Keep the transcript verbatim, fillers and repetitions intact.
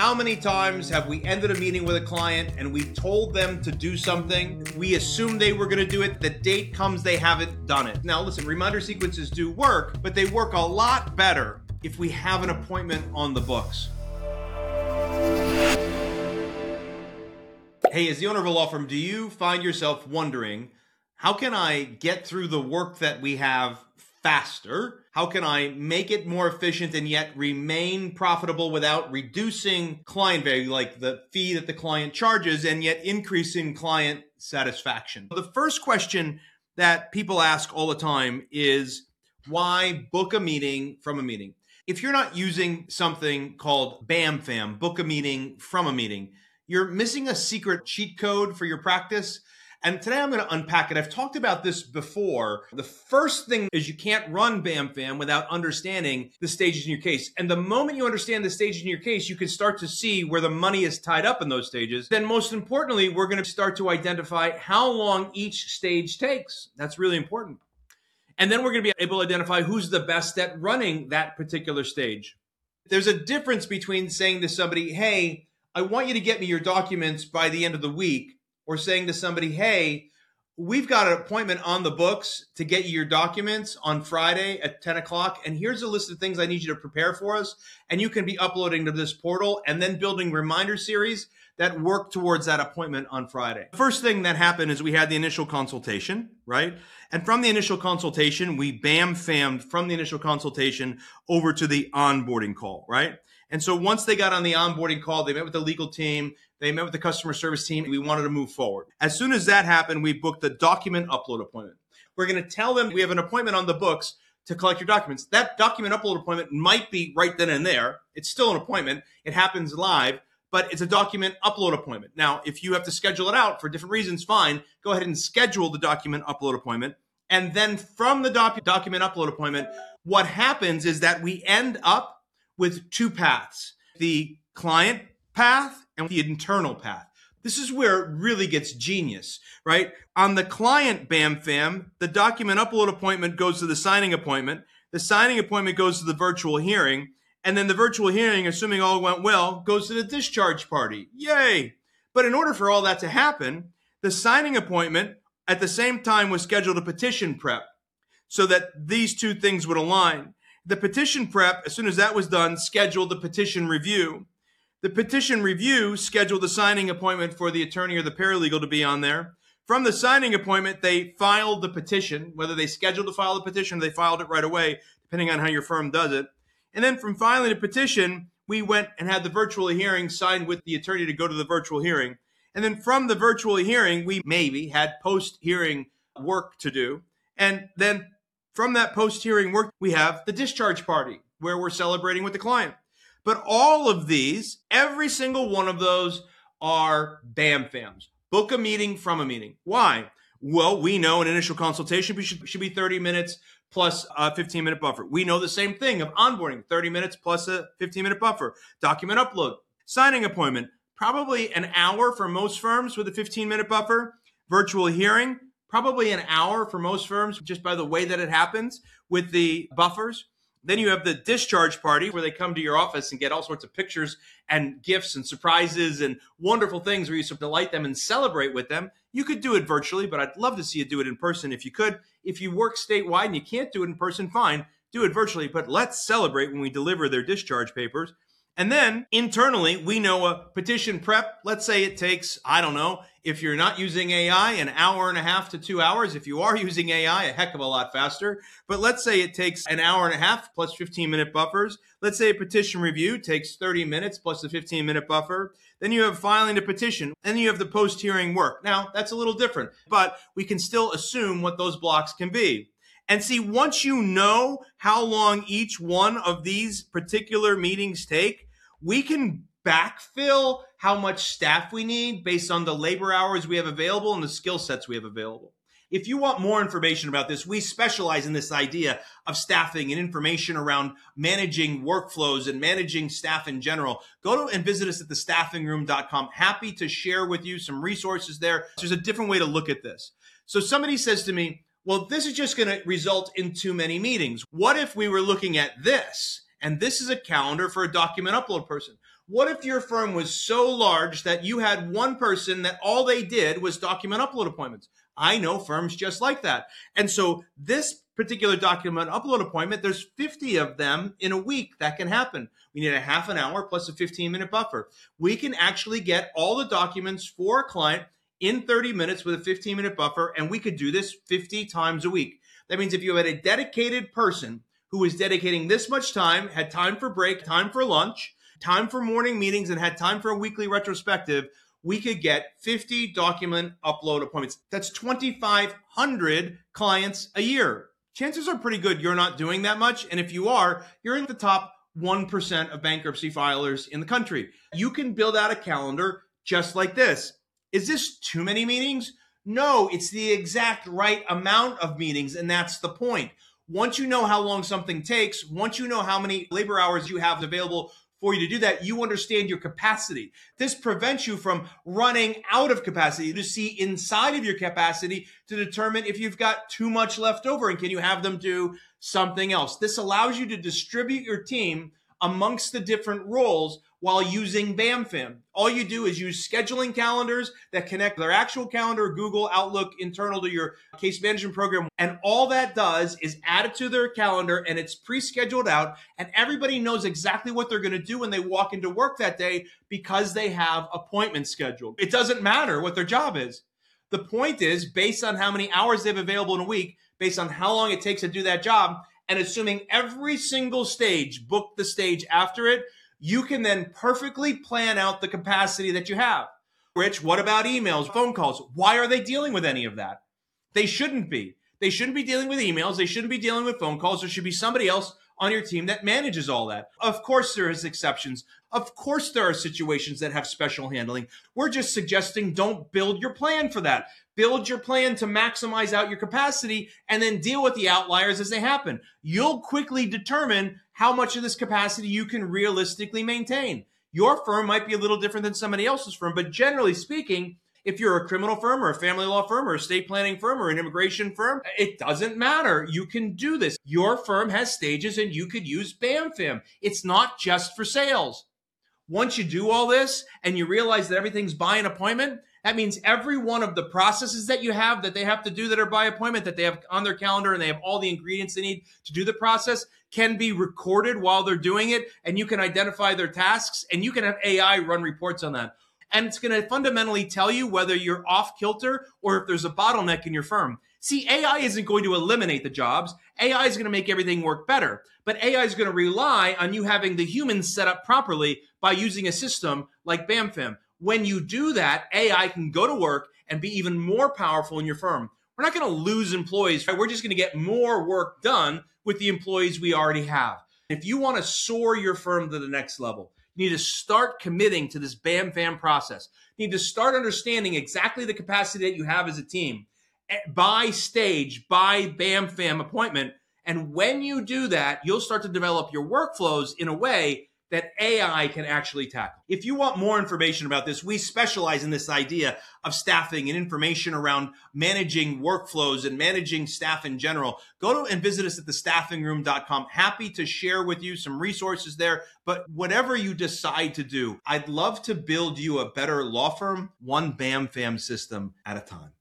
How many times have we ended a meeting with a client and we told them to do something? We assumed they were going to do it. The date comes, they haven't done it. Now, listen, reminder sequences do work, but they work a lot better if we have an appointment on the books. Hey, as the owner of a law firm, do you find yourself wondering, how can I get through the work that we have faster? How can I make it more efficient and yet remain profitable without reducing client value, like the fee that the client charges, and yet increasing client satisfaction? The first question that people ask all the time is, why book a meeting from a meeting? If you're not using something called BAMFAM, book a meeting from a meeting, you're missing a secret cheat code for your practice. And today I'm going to unpack it. I've talked about this before. The first thing is you can't run BAMFAM without understanding the stages in your case. And the moment you understand the stages in your case, you can start to see where the money is tied up in those stages. Then most importantly, we're going to start to identify how long each stage takes. That's really important. And then we're going to be able to identify who's the best at running that particular stage. There's a difference between saying to somebody, hey, I want you to get me your documents by the end of the week, or saying to somebody, hey, we've got an appointment on the books to get you your documents on Friday at ten o'clock, and here's a list of things I need you to prepare for us, and you can be uploading to this portal and then building reminder series that work towards that appointment on Friday. The first thing that happened is we had the initial consultation, right? And from the initial consultation, we bam-fammed from the initial consultation over to the onboarding call, right? And so once they got on the onboarding call, they met with the legal team, they met with the customer service team, we wanted to move forward. As soon as that happened, we booked the document upload appointment. We're going to tell them we have an appointment on the books to collect your documents. That document upload appointment might be right then and there. It's still an appointment. It happens live, but it's a document upload appointment. Now, if you have to schedule it out for different reasons, fine. Go ahead and schedule the document upload appointment. And then from the doc- document upload appointment, what happens is that we end up with two paths, the client path and the internal path. This is where it really gets genius, right? On the client BAMFAM, the document upload appointment goes to the signing appointment. The signing appointment goes to the virtual hearing. And then the virtual hearing, assuming all went well, goes to the discharge party. Yay! But in order for all that to happen, the signing appointment at the same time was scheduled a petition prep so that these two things would align. The petition prep, as soon as that was done, scheduled the petition review. The petition review scheduled the signing appointment for the attorney or the paralegal to be on there. From the signing appointment, they filed the petition, whether they scheduled to file the petition or they filed it right away, depending on how your firm does it. And then from filing the petition, we went and had the virtual hearing signed with the attorney to go to the virtual hearing. And then from the virtual hearing, we maybe had post-hearing work to do. And then from that post-hearing work, we have the discharge party where we're celebrating with the client. But all of these, every single one of those are BAMFAMs. Book a meeting from a meeting. Why? Well, we know an initial consultation should, should be thirty minutes plus a fifteen minute buffer. We know the same thing of onboarding, thirty minutes plus a fifteen minute buffer. Document upload, signing appointment, probably an hour for most firms with a fifteen minute buffer. Virtual hearing, probably an hour for most firms, just by the way that it happens with the buffers. Then you have the discharge party where they come to your office and get all sorts of pictures and gifts and surprises and wonderful things where you sort of delight them and celebrate with them. You could do it virtually, but I'd love to see you do it in person if you could. If you work statewide and you can't do it in person, fine, do it virtually, but let's celebrate when we deliver their discharge papers. And then internally, we know a petition prep. Let's say it takes, I don't know, if you're not using A I, an hour and a half to two hours. If you are using A I, a heck of a lot faster. But let's say it takes an hour and a half plus fifteen minute buffers. Let's say a petition review takes thirty minutes plus a fifteen minute buffer. Then you have filing the petition. Then you have the post-hearing work. Now, that's a little different, but we can still assume what those blocks can be. And see, once you know how long each one of these particular meetings take, we can backfill how much staff we need based on the labor hours we have available and the skill sets we have available. If you want more information about this, we specialize in this idea of staffing and information around managing workflows and managing staff in general. Go to and visit us at the staffing room dot com. Happy to share with you some resources there. There's a different way to look at this. So somebody says to me, well, this is just going to result in too many meetings. What if we were looking at this, and this is a calendar for a document upload person? What if your firm was so large that you had one person that all they did was document upload appointments? I know firms just like that. And so this particular document upload appointment, there's fifty of them in a week that can happen. We need a half an hour plus a fifteen minute buffer. We can actually get all the documents for a client in thirty minutes with a fifteen minute buffer, and we could do this fifty times a week. That means if you had a dedicated person who was dedicating this much time, had time for break, time for lunch, time for morning meetings, and had time for a weekly retrospective, we could get fifty document upload appointments. That's twenty-five hundred clients a year. Chances are pretty good you're not doing that much. And if you are, you're in the top one percent of bankruptcy filers in the country. You can build out a calendar just like this. Is this too many meetings? No, it's the exact right amount of meetings. And that's the point. Once you know how long something takes, once you know how many labor hours you have available for you to do that, you understand your capacity. This prevents you from running out of capacity, to see inside of your capacity to determine if you've got too much left over and can you have them do something else. This allows you to distribute your team amongst the different roles while using BAMFAM. All you do is use scheduling calendars that connect their actual calendar, Google, Outlook, internal to your case management program. And all that does is add it to their calendar, and it's pre-scheduled out, and everybody knows exactly what they're going to do when they walk into work that day because they have appointments scheduled. It doesn't matter what their job is. The point is, based on how many hours they have available in a week, based on how long it takes to do that job, and assuming every single stage, book the stage after it, you can then perfectly plan out the capacity that you have. Rich, what about emails, phone calls? Why are they dealing with any of that? They shouldn't be. They shouldn't be dealing with emails. They shouldn't be dealing with phone calls. There should be somebody else on your team that manages all that. Of course, there is exceptions. Of course, there are situations that have special handling. We're just suggesting don't build your plan for that. Build your plan to maximize out your capacity and then deal with the outliers as they happen. You'll quickly determine how much of this capacity you can realistically maintain. Your firm might be a little different than somebody else's firm, but generally speaking, if you're a criminal firm or a family law firm or a estate planning firm or an immigration firm, it doesn't matter. You can do this. Your firm has stages and you could use BAMFAM. It's not just for sales. Once you do all this and you realize that everything's by an appointment, that means every one of the processes that you have that they have to do that are by appointment, that they have on their calendar and they have all the ingredients they need to do the process, can be recorded while they're doing it, and you can identify their tasks, and you can have A I run reports on that. And it's going to fundamentally tell you whether you're off kilter or if there's a bottleneck in your firm. See, A I isn't going to eliminate the jobs. A I is going to make everything work better. But A I is going to rely on you having the humans set up properly by using a system like BAMFAM. When you do that, A I can go to work and be even more powerful in your firm. We're not going to lose employees. We're just going to get more work done with the employees we already have. If you want to soar your firm to the next level, you need to start committing to this BAMFAM process. You need to start understanding exactly the capacity that you have as a team by stage, by BAMFAM appointment. And when you do that, you'll start to develop your workflows in a way that A I can actually tackle. If you want more information about this, we specialize in this idea of staffing and information around managing workflows and managing staff in general. Go to and visit us at the staffing room dot com. Happy to share with you some resources there. But whatever you decide to do, I'd love to build you a better law firm, one BAMFAM system at a time.